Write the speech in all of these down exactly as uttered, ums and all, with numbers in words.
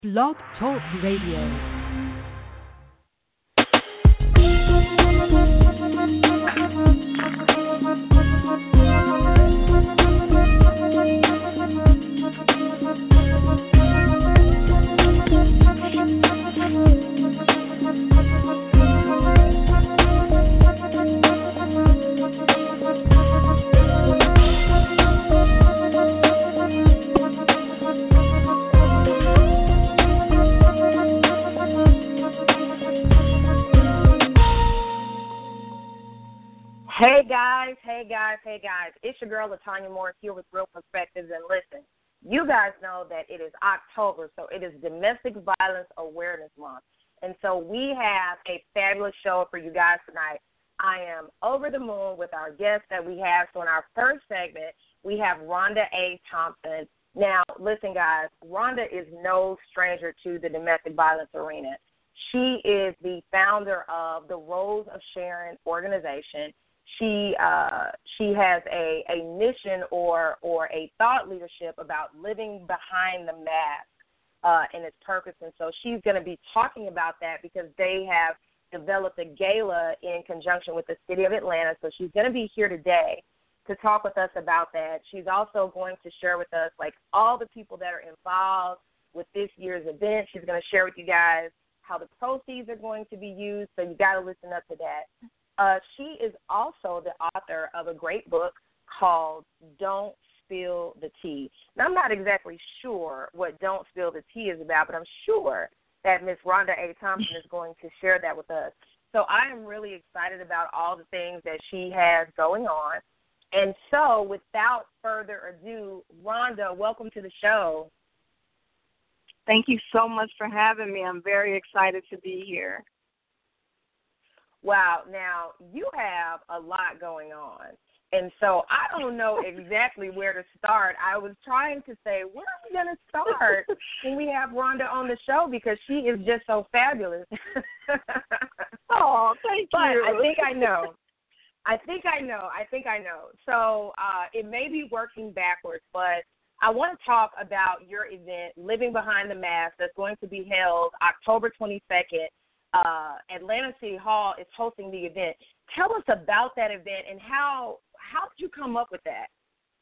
Blog Talk Radio. Hey guys, hey guys, hey guys. It's your girl LaTanya Morris here with Real Perspectives. And listen, you guys know that it is October, so it is Domestic Violence Awareness Month. And so we have a fabulous show for you guys tonight. I am over the moon with our guests that we have. So in our first segment, we have Rhonda A. Thompson. Now, listen, guys, Rhonda is no stranger to the domestic violence arena. She is the founder of the Rose of Sharon organization. She uh, she has a, a mission or or a thought leadership about living behind the mask uh, and its purpose. And so she's going to be talking about that because they have developed a gala in conjunction with the city of Atlanta. So she's going to be here today to talk with us about that. She's also going to share with us, like, all the people that are involved with this year's event. She's going to share with you guys how the proceeds are going to be used. So you got to listen up to that. Uh, she is also the author of a great book called Don't Spill the Tea. Now, I'm not exactly sure what Don't Spill the Tea is about, but I'm sure that Miss Rhonda A. Thompson is going to share that with us. So I am really excited about all the things that she has going on. And so without further ado, Rhonda, welcome to the show. Thank you so much for having me. I'm very excited to be here. Wow. Now, you have a lot going on, and so I don't know exactly where to start. I was trying to say, where are we going to start when we have Rhonda on the show, because she is just so fabulous. Oh, thank but you. But I think I know. I think I know. I think I know. So uh, it may be working backwards, but I want to talk about your event, Living Behind the Mask, that's going to be held October twenty-second. Uh, Atlanta City Hall is hosting the event. Tell us about that event and how how did you come up with that?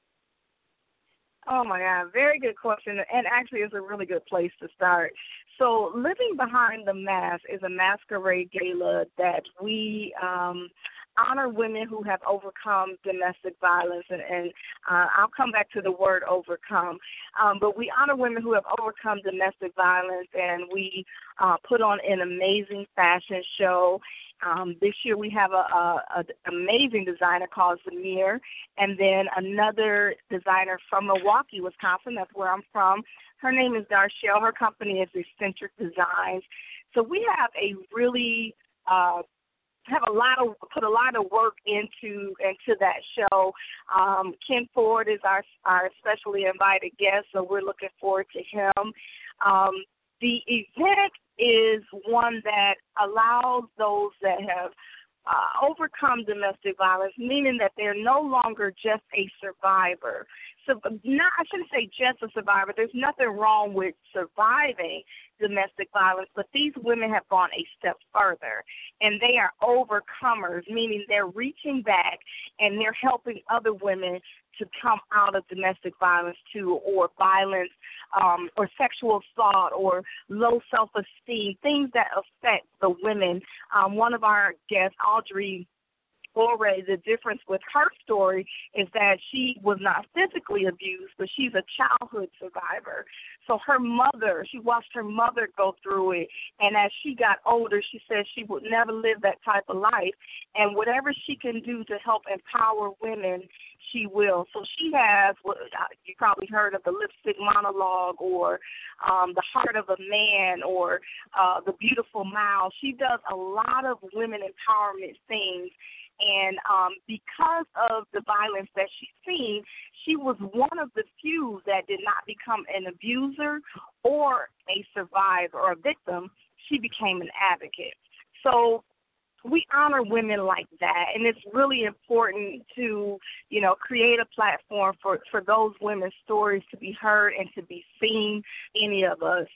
Oh, my God, very good question, and actually it's a really good place to start. So Living Behind the Mask is a masquerade gala that we um, honor women who have overcome domestic violence, and, and uh, I'll come back to the word overcome. Um, but we honor women who have overcome domestic violence, and we uh, put on an amazing fashion show. Um, this year we have an amazing designer called Zamir, and then another designer from Milwaukee, Wisconsin. That's where I'm from. Her name is Darshell. Her company is Eccentric Designs. So we have a really uh, have a lot of put a lot of work into into that show. Um, Ken Ford is our our specially invited guest, so we're looking forward to him. Um, the event is one that allows those that have uh, overcome domestic violence, meaning that they're no longer just a survivor. So, not, I shouldn't say just a survivor. There's nothing wrong with surviving domestic violence, but these women have gone a step further, and they are overcomers, meaning they're reaching back and they're helping other women to come out of domestic violence too, or violence, um, or sexual assault, or low self-esteem, things that affect the women. Um, one of our guests, Audrey Foray, the difference with her story is that she was not physically abused, but she's a childhood survivor. So her mother, she watched her mother go through it, and as she got older, she said she would never live that type of life, and whatever she can do to help empower women, she will. So she has, what you probably heard of, the Lipstick Monologue, or um, The Heart of a Man, or uh, The Beautiful Mile. She does a lot of women empowerment things. And um, because of the violence that she's seen, she was one of the few that did not become an abuser or a survivor or a victim. She became an advocate. So we honor women like that, and it's really important to, you know, create a platform for, for those women's stories to be heard and to be seen, any of us.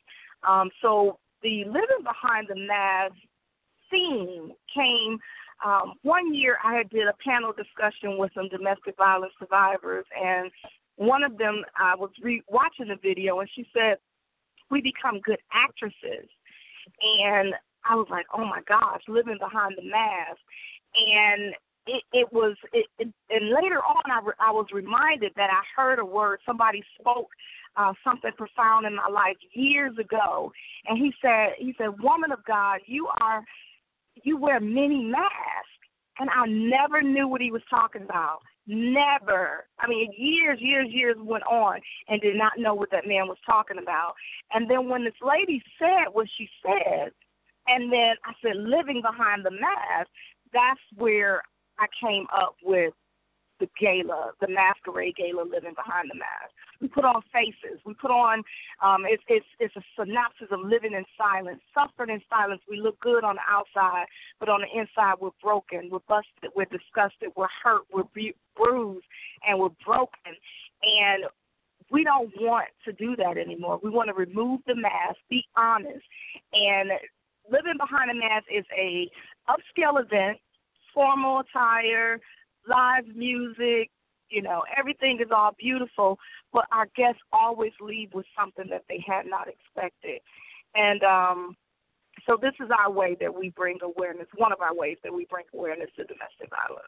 Um, so the Living Behind the Mask theme came um, one year. I had did a panel discussion with some domestic violence survivors, and one of them, I was re- watching the video, and she said, we become good actresses. And I was like, oh, my gosh, living behind the mask. And it, it was, it, it, and later on, I, re- I was reminded that I heard a word, somebody spoke uh, something profound in my life years ago. And he said, he said, woman of God, you are, you wear many masks. And I never knew what he was talking about. Never. I mean, years, years, years went on and did not know what that man was talking about. And then when this lady said what she said, and then I said, living behind the mask, that's where I came up with the gala, the masquerade gala, living behind the mask. We put on faces. We put on, um, it's, it's, it's a synopsis of living in silence, suffering in silence. We look good on the outside, but on the inside we're broken, we're busted, we're disgusted, we're hurt, we're bu- bruised, and we're broken. And we don't want to do that anymore. We want to remove the mask, be honest. And Living Behind the Mask is a upscale event, formal attire, live music, you know, everything is all beautiful, but our guests always leave with something that they had not expected. And um, so this is our way that we bring awareness, one of our ways that we bring awareness to domestic violence.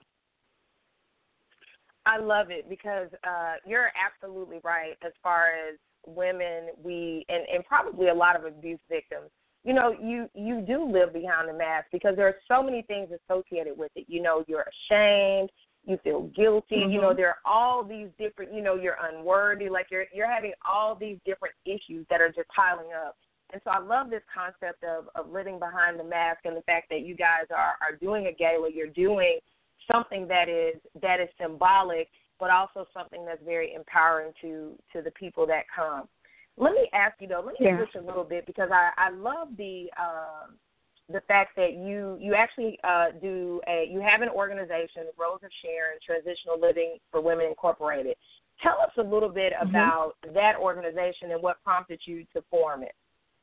I love it because uh, you're absolutely right as far as women, we, and, and probably a lot of abuse victims, you know, you, you do live behind the mask because there are so many things associated with it. You know, you're ashamed. You feel guilty. Mm-hmm. You know, there are all these different, you know, you're unworthy. Like you're you're having all these different issues that are just piling up. And so I love this concept of, of living behind the mask and the fact that you guys are, are doing a gala. You're doing something that is that is symbolic, but also something that's very empowering to, to the people that come. Let me ask you, though, let me yeah. switch a little bit because I, I love the um, the fact that you you actually uh, do a you have an organization, Rose of Sharon Transitional Living for Women Incorporated. Tell us a little bit mm-hmm. about that organization and what prompted you to form it.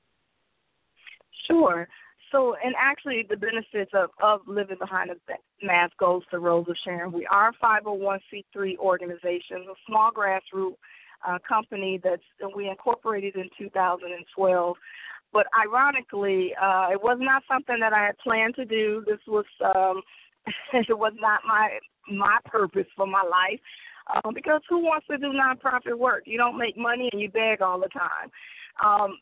Sure. So, and actually the benefits of, of living behind the mask goes to Rose of Sharon. We are a five oh one c three organization, a small grassroots uh, company that's we incorporated in two thousand twelve. But ironically, uh, it was not something that I had planned to do. This was um, it was not my my purpose for my life uh, because who wants to do nonprofit work? You don't make money and you beg all the time. Um,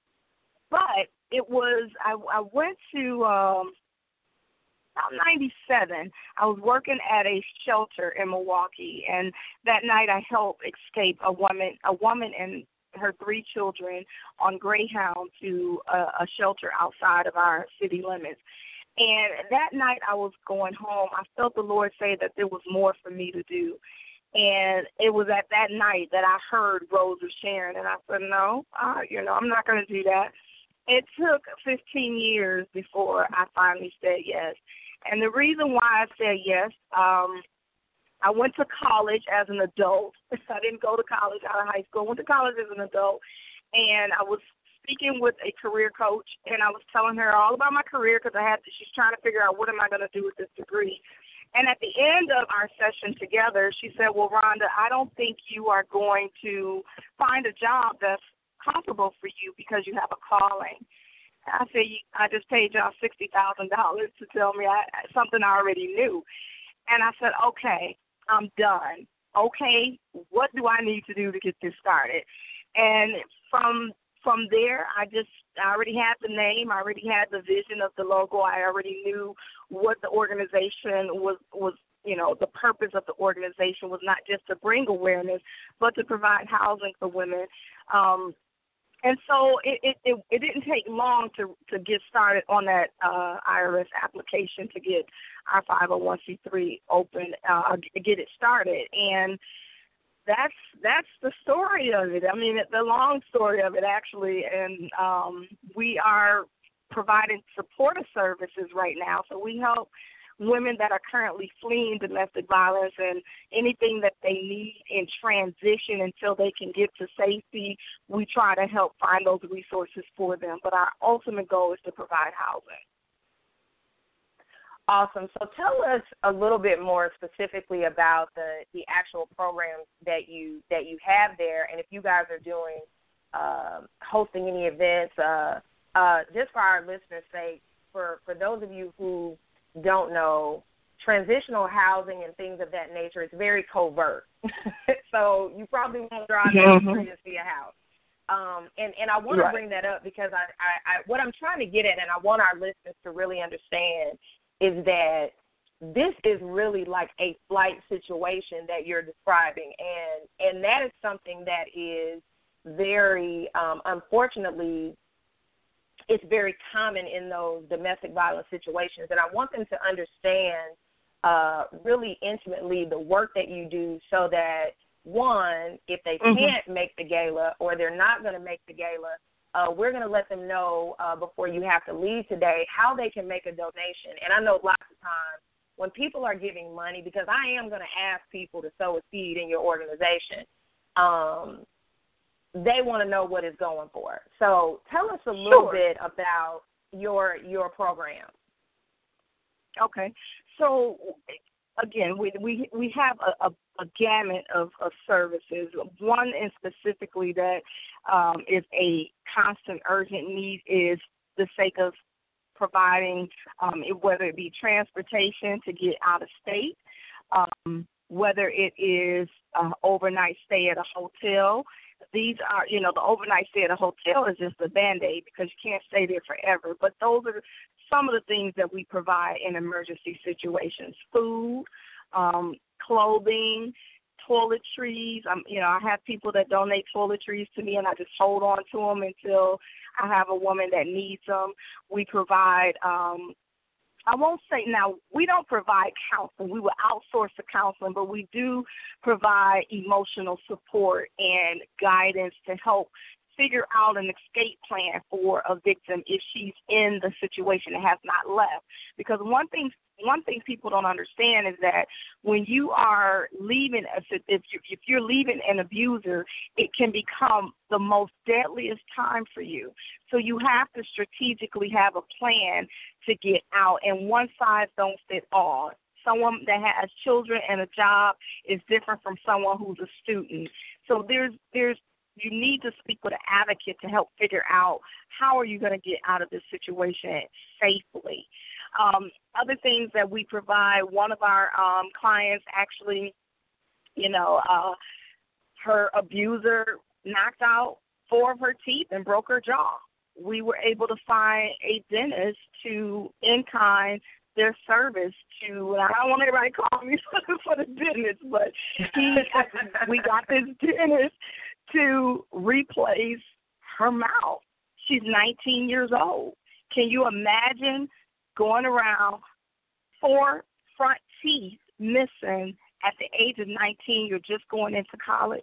but it was I, I went to um, about ninety-seven. I was working at a shelter in Milwaukee, and that night I helped escape a woman a woman and her three children on Greyhound to a, a shelter outside of our city limits. And that night I was going home. I felt the Lord say that there was more for me to do. And it was at that night that I heard Rose of Sharon. And I said, no, uh, you know, I'm not going to do that. It took fifteen years before I finally said yes. And the reason why I said yes, um, I went to college as an adult. I didn't go to college out of high school. I went to college as an adult, and I was speaking with a career coach, and I was telling her all about my career because I had to, she's trying to figure out what am I going to do with this degree. And at the end of our session together, she said, well, Rhonda, I don't think you are going to find a job that's comfortable for you because you have a calling. I said, I just paid y'all sixty thousand dollars to tell me I, something I already knew. And I said, okay, I'm done. Okay, what do I need to do to get this started? And from from there, I just I already had the name. I already had the vision of the logo. I already knew what the organization was, was you know, the purpose of the organization was not just to bring awareness, but to provide housing for women. Um, and so it, it, it, it didn't take long to, to get started on that uh, I R S application to get our five oh one c three open, uh, get it started. And that's that's the story of it. I mean, the long story of it, actually. And um, we are providing supportive services right now. So we help women that are currently fleeing domestic violence and anything that they need in transition until they can get to safety. We try to help find those resources for them. But our ultimate goal is to provide housing. Awesome. So tell us a little bit more specifically about the, the actual programs that you that you have there, and if you guys are doing uh, hosting any events. Uh, uh, just for our listeners' sake, for, for those of you who don't know, transitional housing and things of that nature is very covert. So you probably won't drive down the street to see a house. Um, and, and I want right. to bring that up because I, I, I what I'm trying to get at, and I want our listeners to really understand, is that this is really like a flight situation that you're describing, and and that is something that is very, um, unfortunately, it's very common in those domestic violence situations, and I want them to understand uh, really intimately the work that you do so that, one, if they mm-hmm. can't make the gala or they're not going to make the gala, Uh, we're going to let them know uh, before you have to leave today how they can make a donation. And I know lots of times when people are giving money, because I am going to ask people to sow a seed in your organization, um, they want to know what it's going for. So tell us a little sure. bit about your your program. Okay. So, again, we we, we have a, a, a gamut of, of services. One in specifically that um, is a constant, urgent need is the sake of providing, um, it, whether it be transportation to get out of state, um, whether it is uh, overnight stay at a hotel. These are, you know, the overnight stay at a hotel is just a Band-Aid because you can't stay there forever. But those are some of the things that we provide in emergency situations: food, um, clothing, toiletries. Um, you know, I have people that donate toiletries to me, and I just hold on to them until I have a woman that needs them. We provide, um, I won't say now, we don't provide counseling. We will outsource the counseling, but we do provide emotional support and guidance to help figure out an escape plan for a victim if she's in the situation and has not left. Because one thing one thing people don't understand is that when you are leaving, if, you, if you're leaving an abuser, it can become the most deadliest time for you. So you have to strategically have a plan to get out, and one size don't fit all. Someone that has children and a job is different from someone who's a student. So there's there's you need to speak with an advocate to help figure out how are you going to get out of this situation safely. Um, other things that we provide, one of our um, clients actually, you know, uh, her abuser knocked out four of her teeth and broke her jaw. We were able to find a dentist to in-kind their service to, and I don't want everybody to call me for the dentist, but he, we got this dentist to replace her mouth. She's nineteen years old. Can you imagine going around four front teeth missing at the age of nineteen? You're just going into college.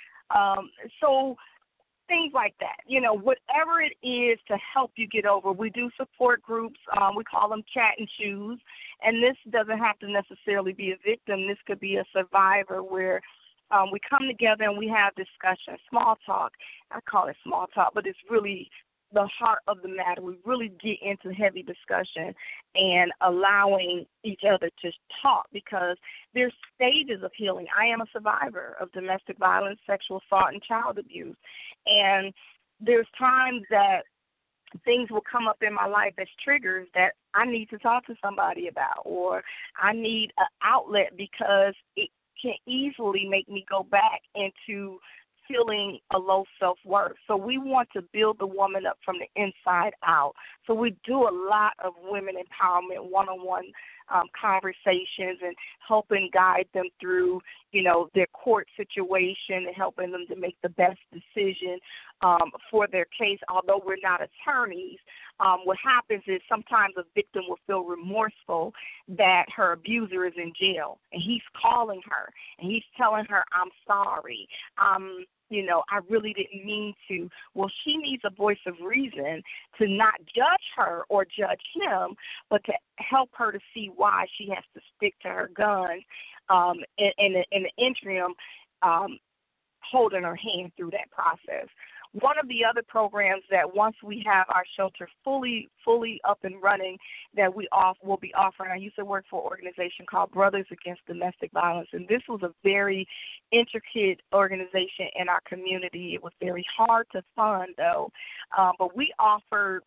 Um, so things like that, you know, whatever it is to help you get over. We do support groups. Um, we call them chat and choose. And this doesn't have to necessarily be a victim. This could be a survivor where um, we come together and we have discussion, small talk. I call it small talk, but it's really the heart of the matter. We really get into heavy discussion and allowing each other to talk because there's stages of healing. I am a survivor of domestic violence, sexual assault, and child abuse. And there's times that things will come up in my life as triggers that I need to talk to somebody about, or I need an outlet because it can easily make me go back into feeling a low self-worth. So we want to build the woman up from the inside out. So we do a lot of women empowerment, one-on-one um, conversations and helping guide them through, you know, their court situation and helping them to make the best decision um, for their case. Although we're not attorneys, um, what happens is sometimes a victim will feel remorseful that her abuser is in jail, and he's calling her, and he's telling her, I'm sorry, um, You know, I really didn't mean to. Well, she needs a voice of reason to not judge her or judge him, but to help her to see why she has to stick to her guns um, in, in, the, in the interim, um, holding her hand through that process. One of the other programs that once we have our shelter fully, fully up and running, that we off will be offering. I used to work for an organization called Brothers Against Domestic Violence, and this was a very intricate organization in our community. It was very hard to fund, though, um, but we offered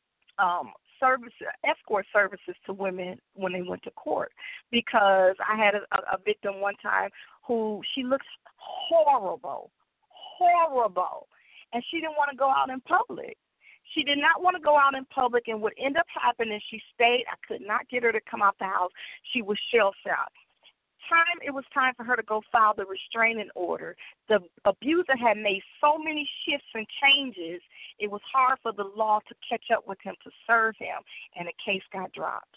um, service, escort services to women when they went to court, because I had a, a victim one time who she looked horrible, horrible. And she didn't want to go out in public. She did not want to go out in public, and what ended up happening, she stayed. I could not get her to come out the house. She was shell-shocked. Time, it was time for her to go file the restraining order. The abuser had made so many shifts and changes, it was hard for the law to catch up with him to serve him, and the case got dropped.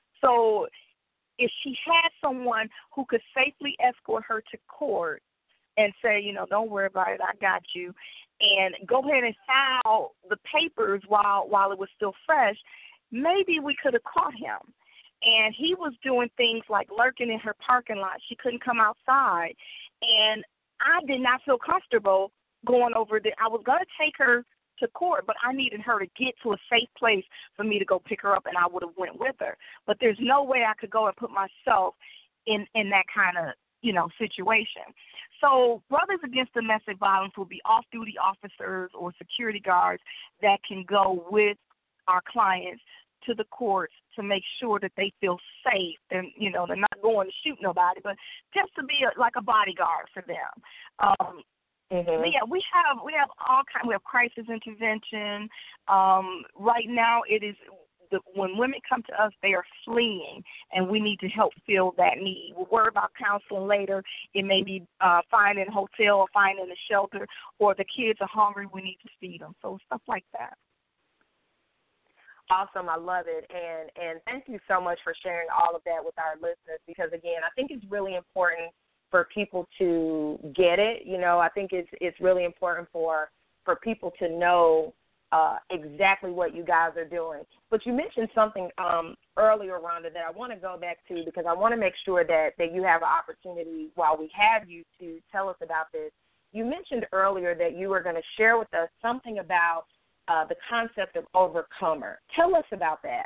So if she had someone who could safely escort her to court and say, you know, don't worry about it, I got you, and go ahead and file the papers while while it was still fresh, maybe we could have caught him. And he was doing things like lurking in her parking lot. She couldn't come outside. And I did not feel comfortable going over there. I was going to take her to court, but I needed her to get to a safe place for me to go pick her up, and I would have went with her. But there's no way I could go and put myself in, in that kind of, you know, situation. So Brothers Against Domestic Violence will be off-duty officers or security guards that can go with our clients to the courts to make sure that they feel safe, and, you know, they're not going to shoot nobody, but just to be a, like a bodyguard for them. Um, mm-hmm. Yeah, we have we have all kind. We have crisis intervention. Um, right now, it is. The, when women come to us, they are fleeing, and we need to help fill that need. We'll worry about counseling later. It may be uh, finding a hotel or finding a shelter, or the kids are hungry, we need to feed them. So stuff like that. Awesome. I love it. And, and thank you so much for sharing all of that with our listeners, because, again, I think it's really important for people to get it. You know, I think it's it's really important for, for people to know Uh, exactly what you guys are doing. But you mentioned something um, earlier, Rhonda, that I want to go back to, because I want to make sure that, that you have an opportunity while we have you to tell us about this. You mentioned earlier that you were going to share with us something about uh, the concept of overcomer. Tell us about that.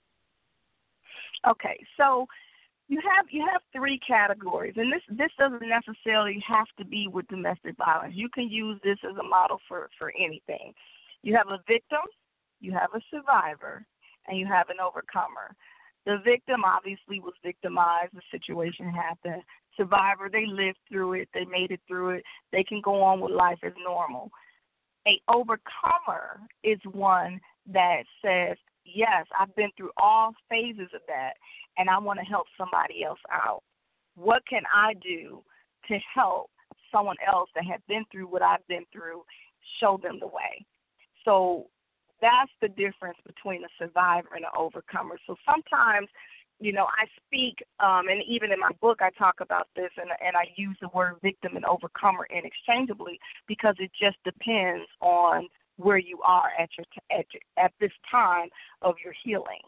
Okay, so you have you have three categories, and this, this doesn't necessarily have to be with domestic violence. You can use this as a model for, for anything. You have a victim, you have a survivor, and you have an overcomer. The victim obviously was victimized. The situation happened. Survivor, they lived through it. They made it through it. They can go on with life as normal. A overcomer is one that says, yes, I've been through all phases of that, and I want to help somebody else out. What can I do to help someone else that has been through what I've been through, show them the way? So that's the difference between a survivor and an overcomer. So sometimes, you know, I speak, um, and even in my book I talk about this, and, and I use the word victim and overcomer interchangeably, because it just depends on where you are at your at, your, at this time of your healing.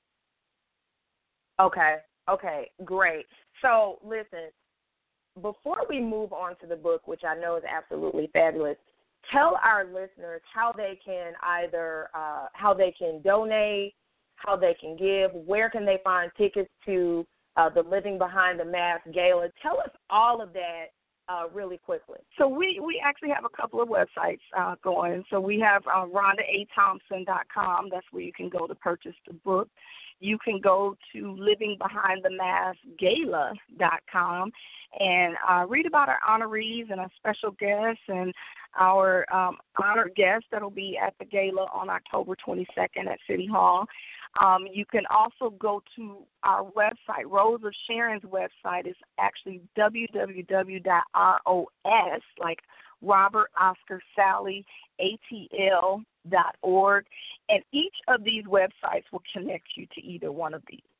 Okay, okay, great. So listen, before we move on to the book, which I know is absolutely fabulous, tell our listeners how they can either uh, how they can donate, how they can give, where can they find tickets to uh, the Living Behind the Mask Gala. Tell us all of that uh, really quickly. So we, we actually have a couple of websites uh, going. So we have uh, Rhonda A Thompson dot com. That's where you can go to purchase the book. You can go to Living Behind the Mask Gala dot com and uh, read about our honorees and our special guests and our um, honored guest that will be at the gala on October twenty-second at City Hall. Um, you can also go to our website. Rose of Sharon's website is actually w w w dot ros, like Robert, Oscar, Sally, A T L dot org. And each of these websites will connect you to either one of these.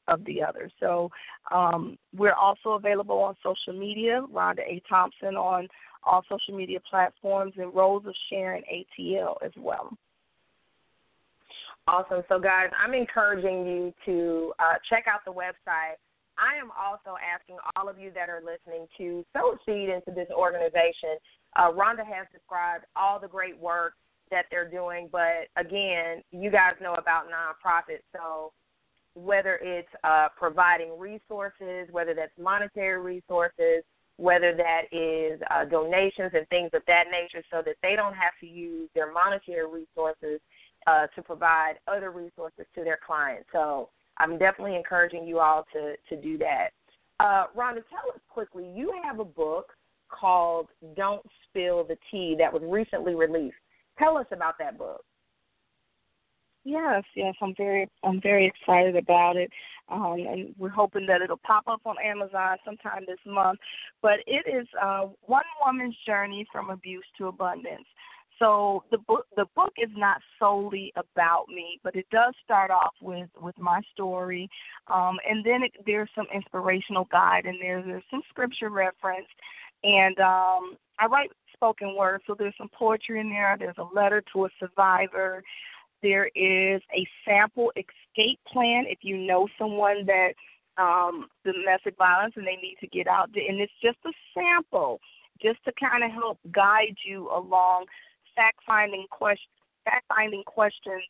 of the other. So um, we're also available on social media, Rhonda A. Thompson on all social media platforms, and Rose of Sharon A T L as well. Awesome. So, guys, I'm encouraging you to uh, check out the website. I am also asking all of you that are listening to sow a seed into this organization. Uh, Rhonda has described all the great work that they're doing, but, again, you guys know about nonprofits, so whether it's uh, providing resources, whether that's monetary resources, whether that is uh, donations and things of that nature, so that they don't have to use their monetary resources uh, to provide other resources to their clients. So I'm definitely encouraging you all to, to do that. Uh, Rhonda, tell us quickly, you have a book called Don't Spill the Tea that was recently released. Tell us about that book. Yes, yes, I'm very, I'm very excited about it, um, and we're hoping that it'll pop up on Amazon sometime this month. But it is uh, one woman's journey from abuse to abundance. So the book, the book is not solely about me, but it does start off with, with my story, um, and then it, there's some inspirational guide, and there's, there's some scripture reference, and um, I write spoken word, so there's some poetry in there. There's a letter to a survivor. There is a sample escape plan if you know someone that um, domestic violence and they need to get out. And it's just a sample, just to kind of help guide you along fact-finding question, fact-finding questions.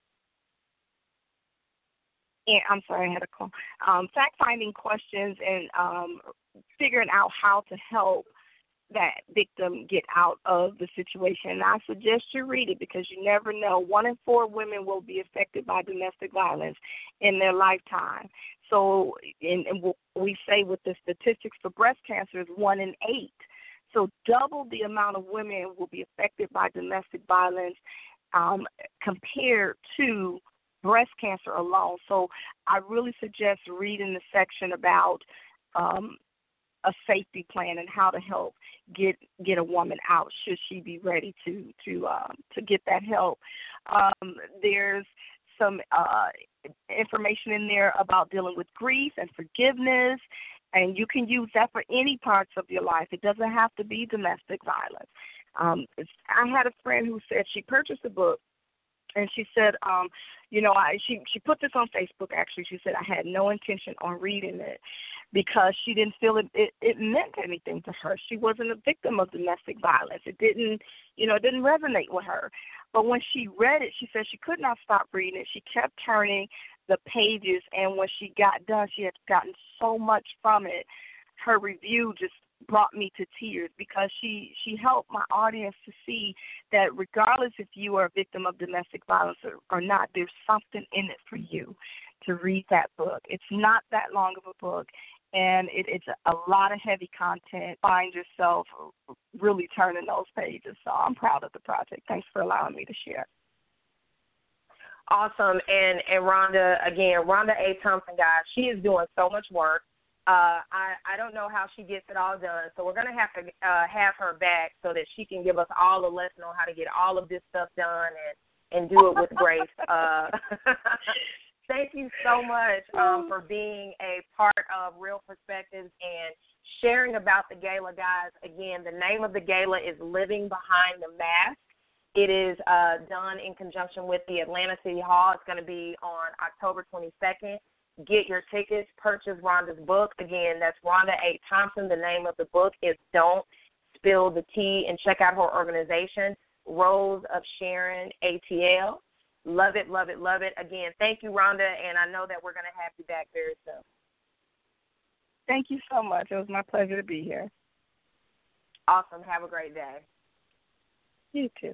And I'm sorry, I had a call. Um, fact-finding questions and um, figuring out how to help that victim get out of the situation. And I suggest you read it because you never know. One in four women will be affected by domestic violence in their lifetime. So and, and we say with the statistics for breast cancer is one in eight. So double the amount of women will be affected by domestic violence um, compared to breast cancer alone. So I really suggest reading the section about um, a safety plan and how to help get get a woman out should she be ready to to um, to get that help. Um, there's some uh, information in there about dealing with grief and forgiveness, and you can use that for any parts of your life. It doesn't have to be domestic violence. Um, it's, I had a friend who said she purchased a book, and she said, um, you know, I, she she put this on Facebook, actually. She said, I had no intention on reading it because she didn't feel it, it, it meant anything to her. She wasn't a victim of domestic violence. It didn't, you know, it didn't resonate with her. But when she read it, she said she could not stop reading it. She kept turning the pages, and when she got done, she had gotten so much from it. Her review just brought me to tears because she, she helped my audience to see that regardless if you are a victim of domestic violence or, or not, there's something in it for you to read that book. It's not that long of a book, and it, it's a, a lot of heavy content. Find yourself really turning those pages. So I'm proud of the project. Thanks for allowing me to share. Awesome. And, and Rhonda, again, Rhonda A. Thompson, guys, she is doing so much work. Uh, I, I don't know how she gets it all done, so we're going to have to uh, have her back so that she can give us all a lesson on how to get all of this stuff done and, and do it with grace. Uh, thank you so much um, for being a part of Real Perspectives and sharing about the gala, guys. Again, the name of the gala is Living Behind the Mask. It is uh, done in conjunction with the Atlanta City Hall. It's going to be on October twenty-second. Get your tickets, purchase Rhonda's book. Again, that's Rhonda A. Thompson. The name of the book is Don't Spill the Tea, and check out her organization, Rose of Sharon A T L. Love it, love it, love it. Again, thank you, Rhonda, and I know that we're going to have you back very soon. Thank you so much. It was my pleasure to be here. Awesome. Have a great day. You too.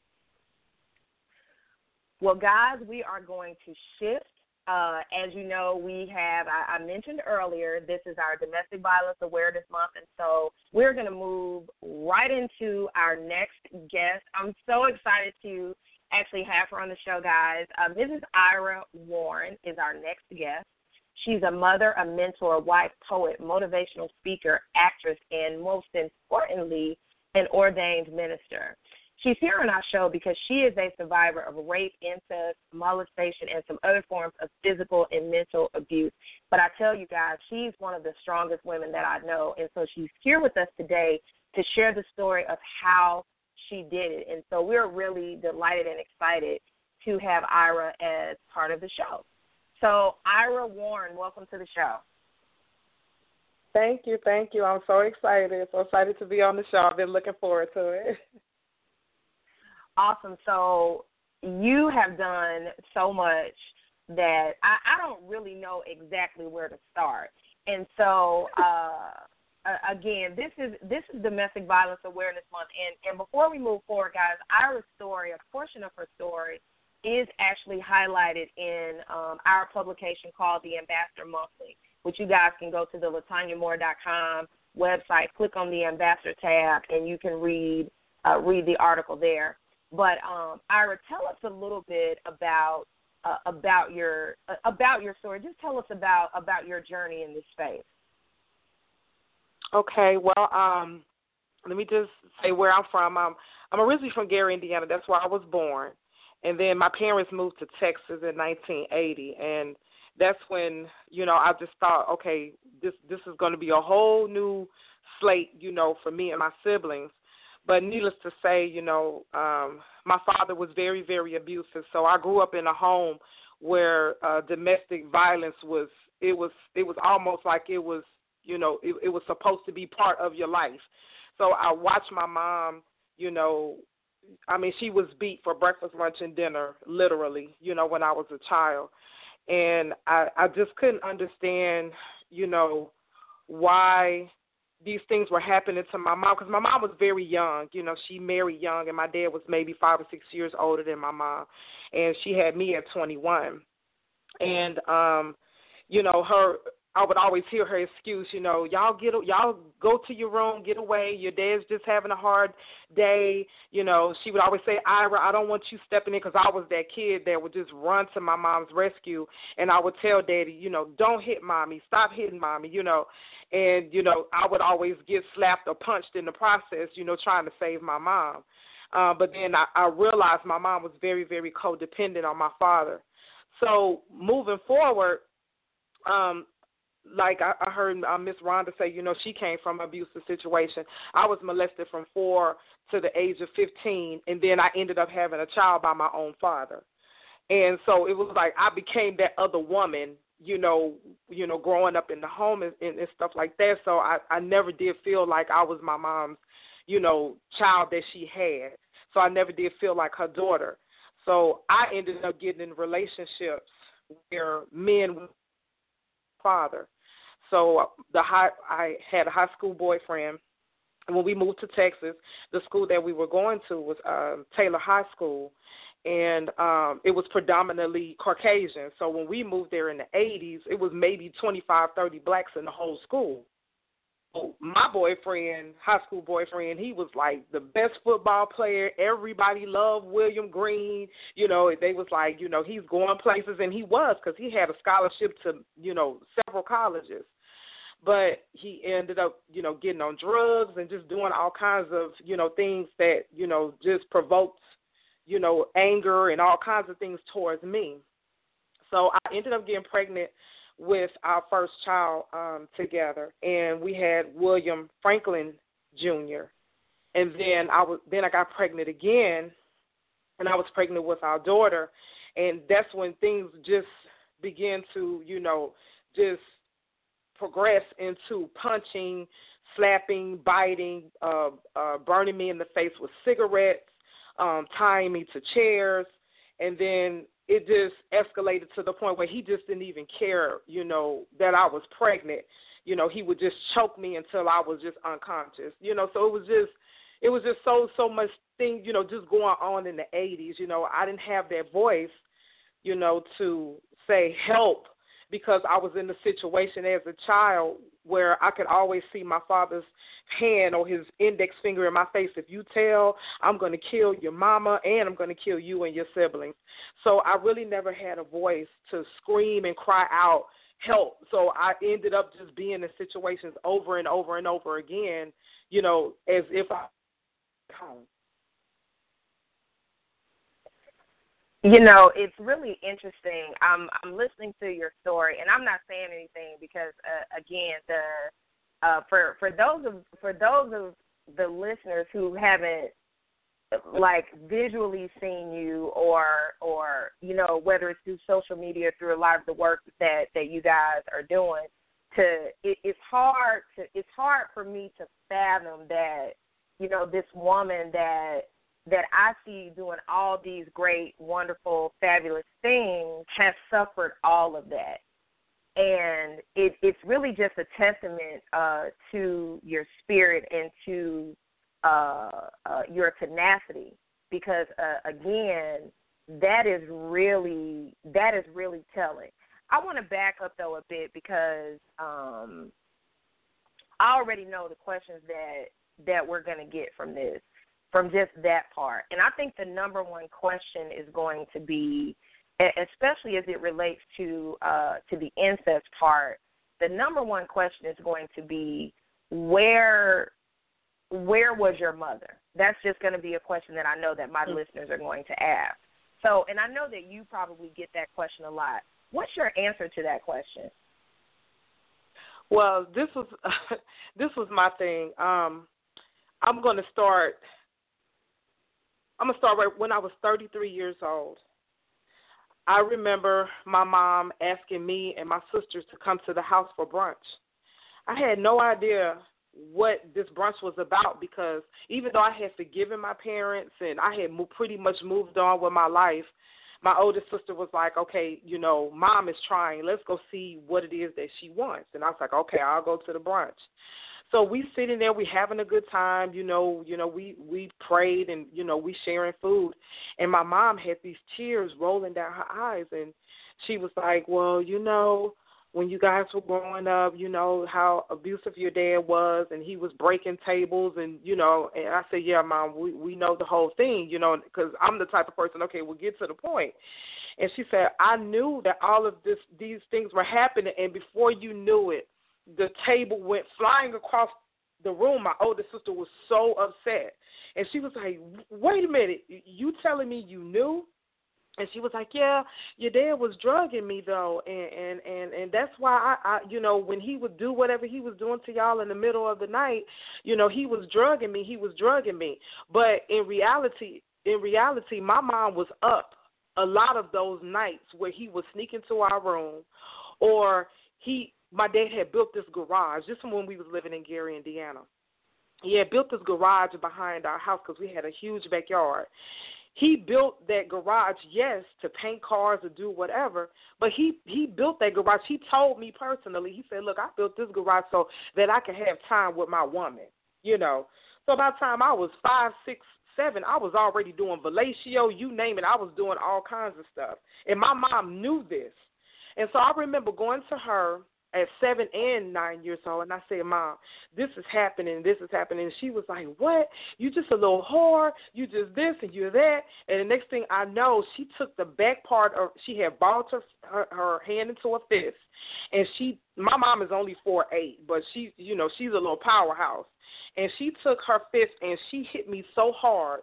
Well, guys, we are going to shift. Uh, as you know, we have, I, I mentioned earlier, this is our Domestic Violence Awareness Month, and so we're going to move right into our next guest. I'm so excited to actually have her on the show, guys. Uh, Missus Ira Warren is our next guest. She's a mother, a mentor, a wife, poet, motivational speaker, actress, and most importantly, an ordained minister. She's here on our show because she is a survivor of rape, incest, molestation, and some other forms of physical and mental abuse. But I tell you guys, she's one of the strongest women that I know, and so she's here with us today to share the story of how she did it. And so we're really delighted and excited to have Ira as part of the show. So, Ira Warren, welcome to the show. Thank you, thank you. I'm so excited, so excited to be on the show. I've been looking forward to it. Awesome. So you have done so much that I, I don't really know exactly where to start. And so, uh, again, this is this is Domestic Violence Awareness Month. And, and before we move forward, guys, Ira's story, a portion of her story, is actually highlighted in um, our publication called The Ambassador Monthly, which you guys can go to the Latanya Moore dot com website, click on the Ambassador tab, and you can read uh, read the article there. But um, Ira, tell us a little bit about uh, about your uh, about your story. Just tell us about about your journey in this space. Okay. Well, um, let me just say where I'm from. I'm I'm originally from Gary, Indiana. That's where I was born, and then my parents moved to Texas in nineteen eighty, and that's when, you know, I just thought, okay, this this is going to be a whole new slate, you know, for me and my siblings. But needless to say, you know, um, my father was very, very abusive. So I grew up in a home where uh, domestic violence was, it was, it was almost like it was, you know, it, it was supposed to be part of your life. So I watched my mom, you know, I mean, she was beat for breakfast, lunch, and dinner, literally, you know, when I was a child. And I, I just couldn't understand, you know, why these things were happening to my mom, because my mom was very young. You know, she married young, and my dad was maybe five or six years older than my mom, and she had me at twenty-one. And, um, you know, her, I would always hear her excuse, you know, y'all get, y'all go to your room, get away. Your dad's just having a hard day. You know, she would always say, Ira, I don't want you stepping in, because I was that kid that would just run to my mom's rescue. And I would tell Daddy, you know, don't hit Mommy, stop hitting Mommy, you know. And, you know, I would always get slapped or punched in the process, you know, trying to save my mom. Uh, but then I, I realized my mom was very, very codependent on my father. So moving forward, um, like I, I heard uh, Miss Rhonda say, you know, she came from an abusive situation. I was molested from four to the age of fifteen, and then I ended up having a child by my own father. And so it was like I became that other woman, you know, you know, growing up in the home and, and, and stuff like that. So I, I never did feel like I was my mom's, you know, child that she had. So I never did feel like her daughter. So I ended up getting in relationships where men were father. So the high, I had a high school boyfriend. And when we moved to Texas, the school that we were going to was um, Taylor High School. And um, it was predominantly Caucasian. So when we moved there in the eighties, it was maybe twenty-five, thirty blacks in the whole school. So my boyfriend, high school boyfriend, he was like the best football player. Everybody loved William Green. You know, they was like, you know, he's going places, and he was, because he had a scholarship to, you know, several colleges. But he ended up, you know, getting on drugs and just doing all kinds of, you know, things that, you know, just provoked, you know, anger and all kinds of things towards me. So I ended up getting pregnant with our first child um, together, and we had William Franklin Junior And then I was then I got pregnant again, and I was pregnant with our daughter, and that's when things just began to, you know, just progress into punching, slapping, biting, uh, uh, burning me in the face with cigarettes, um, tying me to chairs, and then it just escalated to the point where he just didn't even care, you know, that I was pregnant. You know, he would just choke me until I was just unconscious. You know, so it was just, it was just so, so much thing, you know, just going on in the eighties. You know, I didn't have that voice, you know, to say help, because I was in the situation as a child where I could always see my father's hand or his index finger in my face. If you tell, I'm going to kill your mama, and I'm going to kill you and your siblings. So I really never had a voice to scream and cry out help. So I ended up just being in situations over and over and over again, you know, as if I was home. You know, it's really interesting. I'm I'm listening to your story, and I'm not saying anything because, uh, again, the uh, for for those of for those of the listeners who haven't like visually seen you, or or you know, whether it's through social media or through a lot of the work that that you guys are doing, to it, it's hard to it's hard for me to fathom that, you know, this woman that. that I see doing all these great, wonderful, fabulous things has suffered all of that. And it, it's really just a testament uh, to your spirit and to uh, uh, your tenacity, because, uh, again, that is really that is really telling. I want to back up, though, a bit, because um, I already know the questions that, that we're going to get from this. From just that part. And I think the number one question is going to be, especially as it relates to uh, to the incest part, the number one question is going to be, where where was your mother? That's just going to be a question that I know that my mm-hmm. listeners are going to ask. So, and I know that you probably get that question a lot. What's your answer to that question? Well, this was this was my thing. Um, I'm going to start. I'm going to start right when I was thirty-three years old. I remember my mom asking me and my sisters to come to the house for brunch. I had no idea what this brunch was about, because even though I had forgiven my parents and I had mo- pretty much moved on with my life, my oldest sister was like, okay, you know, mom is trying. Let's go see what it is that she wants. And I was like, okay, I'll go to the brunch. So we sitting there, we having a good time, you know, you know, we, we prayed and, you know, we sharing food. And my mom had these tears rolling down her eyes, and she was like, well, you know, when you guys were growing up, you know, how abusive your dad was, and he was breaking tables, and, you know, and I said, yeah, Mom, we, we know the whole thing, you know, because I'm the type of person, okay, we'll get to the point. And she said, I knew that all of this, these things were happening, and before you knew it, the table went flying across the room. My older sister was so upset. And she was like, wait a minute, you telling me you knew? And she was like, yeah, your dad was drugging me, though, and, and, and, and that's why, I, I, you know, when he would do whatever he was doing to y'all in the middle of the night, you know, he was drugging me, he was drugging me. But in reality, in reality, my mom was up a lot of those nights where he would sneak into our room, or he, my dad had built this garage, just when we was living in Gary, Indiana. He had built this garage behind our house because we had a huge backyard. He built that garage, yes, to paint cars or do whatever, but he, he built that garage. He told me personally, he said, look, I built this garage so that I could have time with my woman, you know. So by the time I was five, six, seven, I was already doing fellatio, you name it. I was doing all kinds of stuff. And my mom knew this. And so I remember going to her at seven and nine years old, and I said, Mom, this is happening, this is happening. And she was like, what? You just a little whore, you just this and you're that. And the next thing I know, she took the back part of, she had balled her, her, her hand into a fist, and she, my mom is only four eight, but she, you know, she's a little powerhouse. And she took her fist and she hit me so hard,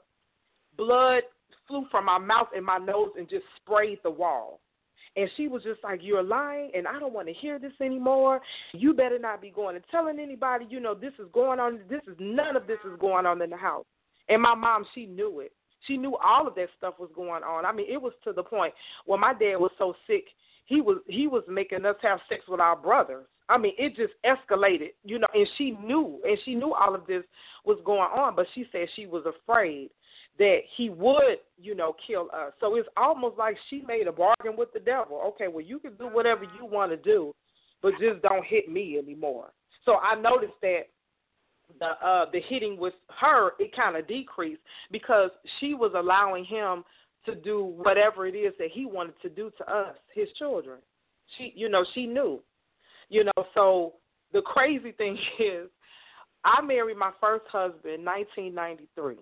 blood flew from my mouth and my nose and just sprayed the wall. And she was just like, you're lying, and I don't want to hear this anymore. You better not be going and telling anybody, you know, this is going on. This is, none of this is going on in the house. And my mom, she knew it. She knew all of that stuff was going on. I mean, it was to the point where my dad was so sick, he was he was making us have sex with our brothers. I mean, it just escalated, you know, and she knew, and she knew all of this was going on, but she said she was afraid that he would, you know, kill us. So it's almost like she made a bargain with the devil. Okay, well, you can do whatever you want to do, but just don't hit me anymore. So I noticed that the uh, the hitting with her, it kind of decreased because she was allowing him to do whatever it is that he wanted to do to us, his children. She, you know, she knew. You know, so the crazy thing is I married my first husband in nineteen ninety-three.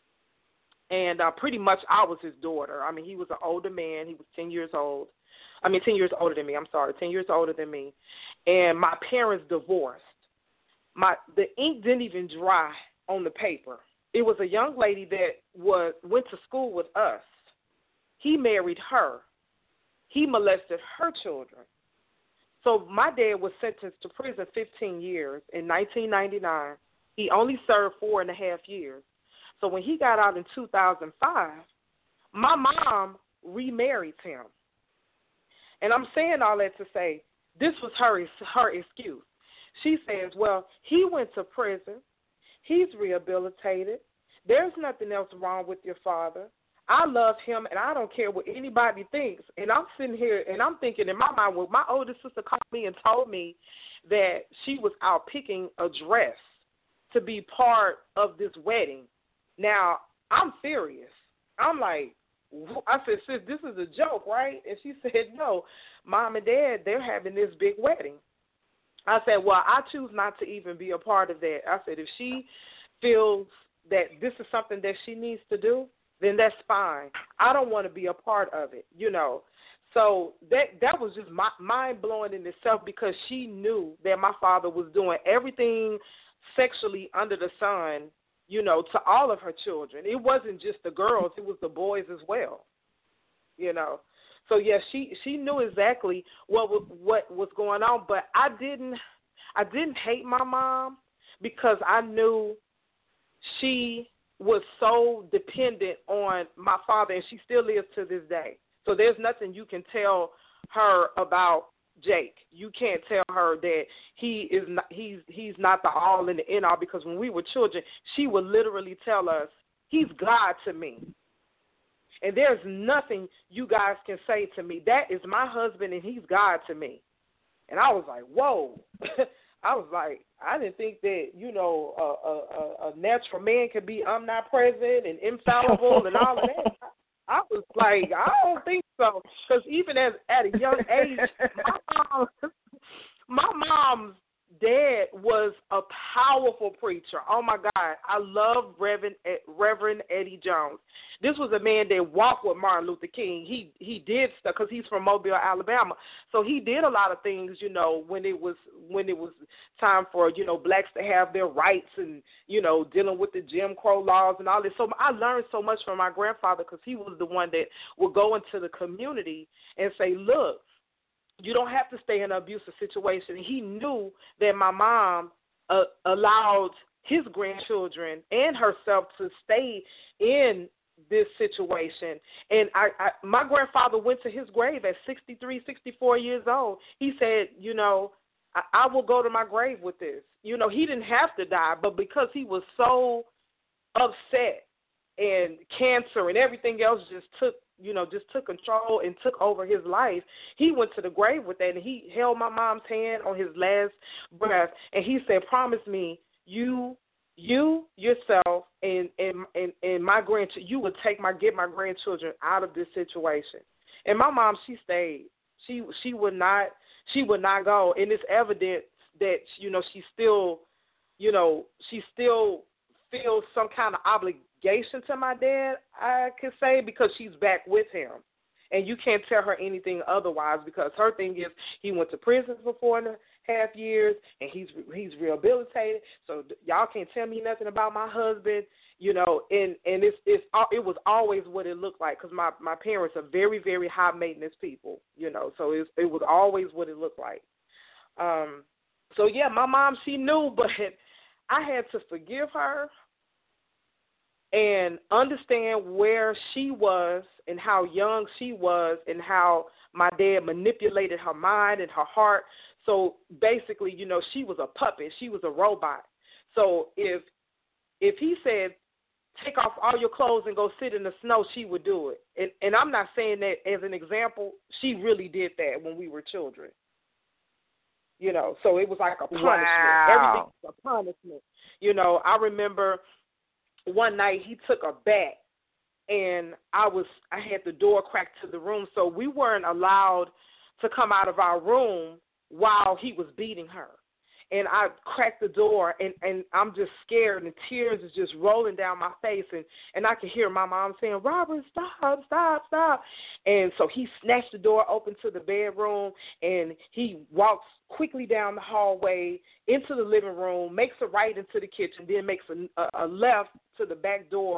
And uh, pretty much I was his daughter. I mean, he was an older man. He was ten years old. I mean, ten years older than me. I'm sorry, ten years older than me. And my parents divorced. My the ink didn't even dry on the paper. It was a young lady that was went to school with us. he married her. He molested her children. So my dad was sentenced to prison fifteen years in nineteen ninety-nine. He only served four and a half years. So when he got out in two thousand five, my mom remarried him. And I'm saying all that to say this was her, her excuse. She says, well, he went to prison. He's rehabilitated. There's nothing else wrong with your father. I love him, and I don't care what anybody thinks. And I'm sitting here, and I'm thinking in my mind, well, my older sister called me and told me that she was out picking a dress to be part of this wedding. Now, I'm serious. I'm like, I said, sis, this is a joke, right? And she said, no, Mom and Dad, they're having this big wedding. I said, well, I choose not to even be a part of that. I said, if she feels that this is something that she needs to do, then that's fine. I don't want to be a part of it, you know. So that that was just my, mind-blowing in itself because she knew that my father was doing everything sexually under the sun, you know, to all of her children. It wasn't just the girls. It was the boys as well, you know. So, yeah, she, she knew exactly what what was going on, but I didn't I didn't hate my mom because I knew she was so dependent on my father, and she still lives to this day. So there's nothing you can tell her about Jake. You can't tell her that he is not, he's he's not the all and the end all, because when we were children, she would literally tell us, he's God to me. And there's nothing you guys can say to me. That is my husband, and he's God to me. And I was like, whoa. I was like, I didn't think that, you know, a, a, a natural man could be omnipresent and infallible and all of that. I was like, I don't think so. Because even as at a young age, my mom, my mom's dad was a powerful preacher. Oh, my God. I love Reverend, Reverend Eddie Jones. This was a man that walked with Martin Luther King. He he did stuff because he's from Mobile, Alabama. So he did a lot of things, you know, when it was when it was time for, you know, blacks to have their rights and, you know, dealing with the Jim Crow laws and all this. So I learned so much from my grandfather because he was the one that would go into the community and say, look, you don't have to stay in an abusive situation. He knew that my mom uh, allowed his grandchildren and herself to stay in this situation. And I, I my grandfather went to his grave at sixty-three, sixty-four years old. He said, you know, I, I will go to my grave with this. You know, he didn't have to die, but because he was so upset and cancer and everything else just took, you know, just took control and took over his life, he went to the grave with that, and he held my mom's hand on his last breath, and he said, promise me, you, you, yourself, and and and, and my grandchildren, you would take my, get my grandchildren out of this situation. And my mom, she stayed. She she would not, she would not go, and it's evident that, you know, she still, you know, she still feels some kind of obligation to my dad, I could say, because she's back with him. And you can't tell her anything otherwise, because her thing is he went to prison for four and a half years, and he's he's rehabilitated. So y'all can't tell me nothing about my husband, you know. And and it's it's it was always what it looked like, because my my parents are very very high maintenance people, you know. So it it was always what it looked like. Um. So yeah, my mom, she knew, but I had to forgive her and understand where she was and how young she was and how my dad manipulated her mind and her heart. So basically, you know, she was a puppet. She was a robot. So if if he said, take off all your clothes and go sit in the snow, she would do it. And, and I'm not saying that as an example. She really did that when we were children. You know, so it was like a punishment. Wow. Everything was a punishment. You know, I remember one night he took a bat, and I was I had the door cracked to the room, so we weren't allowed to come out of our room while he was beating her. And I cracked the door, and, and I'm just scared, and tears is just rolling down my face, and, and I could hear my mom saying, Robert, stop, stop, stop. And so he snatched the door open to the bedroom, and he walks quickly down the hallway into the living room, makes a right into the kitchen, then makes a, a left to the back door,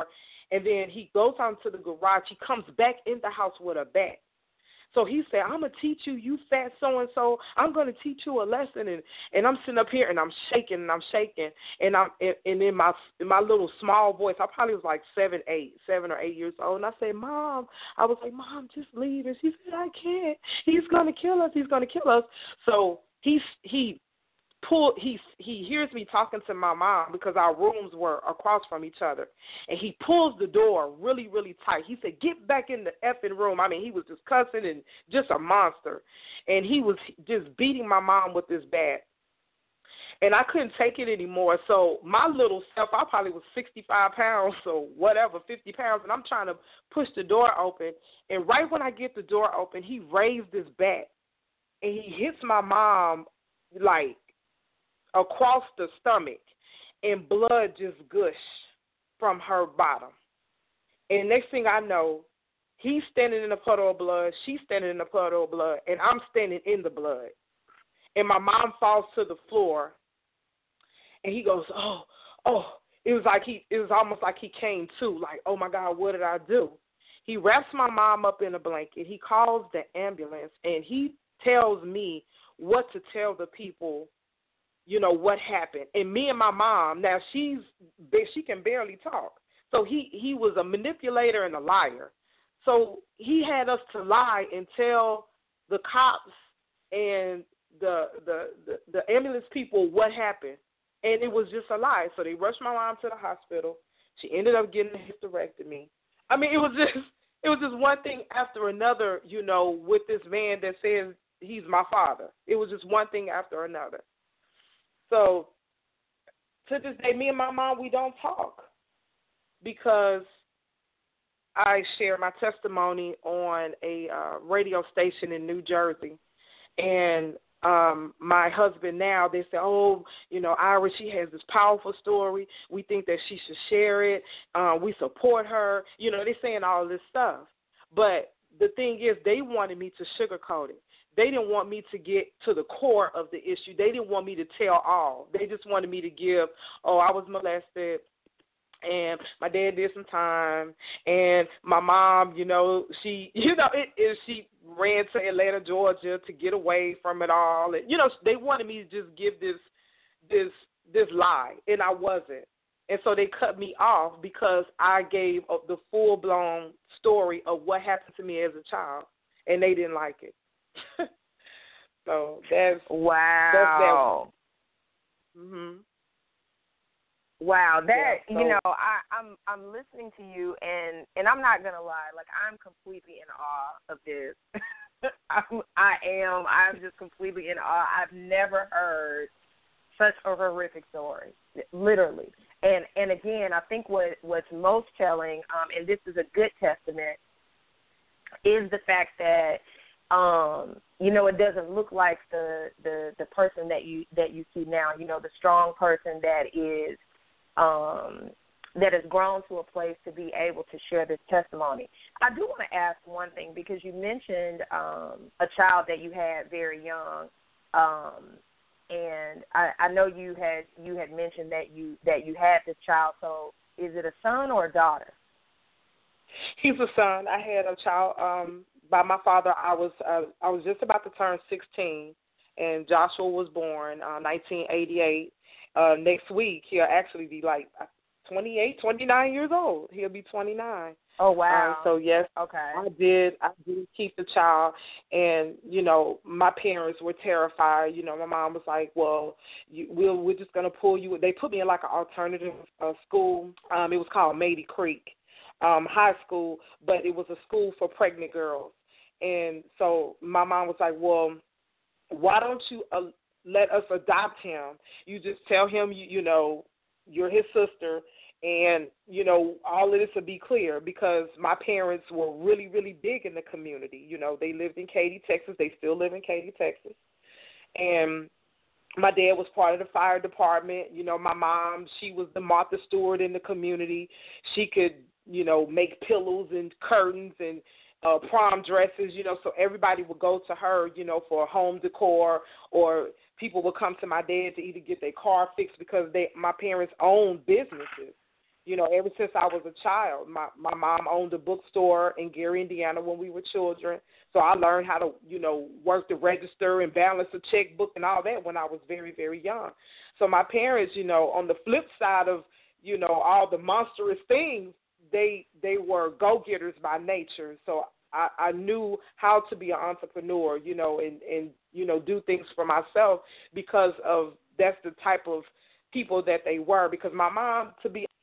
And then he goes out to the garage. He comes back in the house with a bat. So he said, I'm going to teach you, you fat so-and-so. I'm going to teach you a lesson. And, and I'm sitting up here, and I'm shaking, and I'm shaking. And I'm and, and in my in my little small voice, I probably was like seven, eight, seven or eight years old. And I said, Mom, I was like, Mom, just leave. And she said, I can't. He's going to kill us. He's going to kill us. So he's, he pull he he hears me talking to my mom because our rooms were across from each other, and he pulls the door really really tight. He said, get back in the effing room. I mean, he was just cussing and just a monster, and he was just beating my mom with this bat, and I couldn't take it anymore. So my little self, I probably was sixty-five pounds or whatever, fifty pounds, and I'm trying to push the door open, and right when I get the door open, he raised this bat and he hits my mom like across the stomach, and blood just gushed from her bottom. And next thing I know, he's standing in a puddle of blood, she's standing in a puddle of blood, and I'm standing in the blood. And my mom falls to the floor, and he goes, oh, oh. It was like he, it was almost like he came to, like, oh, my God, what did I do? He wraps my mom up in a blanket. He calls the ambulance, and he tells me what to tell the people, you know, what happened. And me and my mom, now she's, she can barely talk. So he, he was a manipulator and a liar. So he had us to lie and tell the cops and the, the, the, the ambulance people what happened. And it was just a lie. So they rushed my mom to the hospital. She ended up getting a hysterectomy. I mean, it was just, it was just one thing after another, you know, with this man that says he's my father. It was just one thing after another. So to this day, me and my mom, we don't talk because I share my testimony on a uh, radio station in New Jersey. And um, my husband now, they say, oh, you know, Iris, she has this powerful story. We think that she should share it. Uh, we support her. You know, they're saying all this stuff. But the thing is, they wanted me to sugarcoat it. They didn't want me to get to the core of the issue. They didn't want me to tell all. They just wanted me to give, oh, I was molested, and my dad did some time, and my mom, you know, she, you know, it, it, she ran to Atlanta, Georgia to get away from it all. And, you know, they wanted me to just give this, this, this lie, and I wasn't. And so they cut me off because I gave the full-blown story of what happened to me as a child, and they didn't like it. So that's wow. That's that. Mhm. Wow, that yeah, so. you know, I, I'm I'm listening to you, and, and I'm not gonna lie, like I'm completely in awe of this. I'm, I am. I'm just completely in awe. I've never heard such a horrific story, literally. And and again, I think what what's most telling, um, and this is a good testament, is the fact that. Um, you know, it doesn't look like the, the, the person that you that you see now, you know, the strong person that is um, that has grown to a place to be able to share this testimony. I do want to ask one thing, because you mentioned um, a child that you had very young, um, and I, I know you had you had mentioned that you that you had this child. So, is it a son or a daughter? He's a son. I had a child. Um, By my father, I was uh, I was just about to turn sixteen, and Joshua was born uh, nineteen eighty-eight. Uh, next week, he'll actually be like twenty-eight, twenty-nine years old. He'll be twenty-nine. Oh, wow. Uh, so, yes, okay. I did. I did keep the child, and, you know, my parents were terrified. You know, my mom was like, well, you, we'll, we're just going to pull you. They put me in like an alternative uh, school. Um, it was called Mady Creek um, High School, but it was a school for pregnant girls. And so my mom was like, well, why don't you uh, let us adopt him? You just tell him, you, you know, you're his sister, and, you know, all of this will be clear, because my parents were really, really big in the community. You know, they lived in Katy, Texas. They still live in Katy, Texas. And my dad was part of the fire department. You know, my mom, she was the Martha Stewart in the community. She could, you know, make pillows and curtains and Uh, prom dresses, you know, so everybody would go to her, you know, for home decor, or people would come to my dad to either get their car fixed, because they, my parents owned businesses. You know, ever since I was a child, my my mom owned a bookstore in Gary, Indiana when we were children. So I learned how to, you know, work the register and balance a checkbook and all that when I was very, very young. So my parents, you know, on the flip side of, you know, all the monstrous things, they they were go-getters by nature. So I, I knew how to be an entrepreneur, you know, and, and, you know, do things for myself because of that's the type of people that they were. Because my mom, to be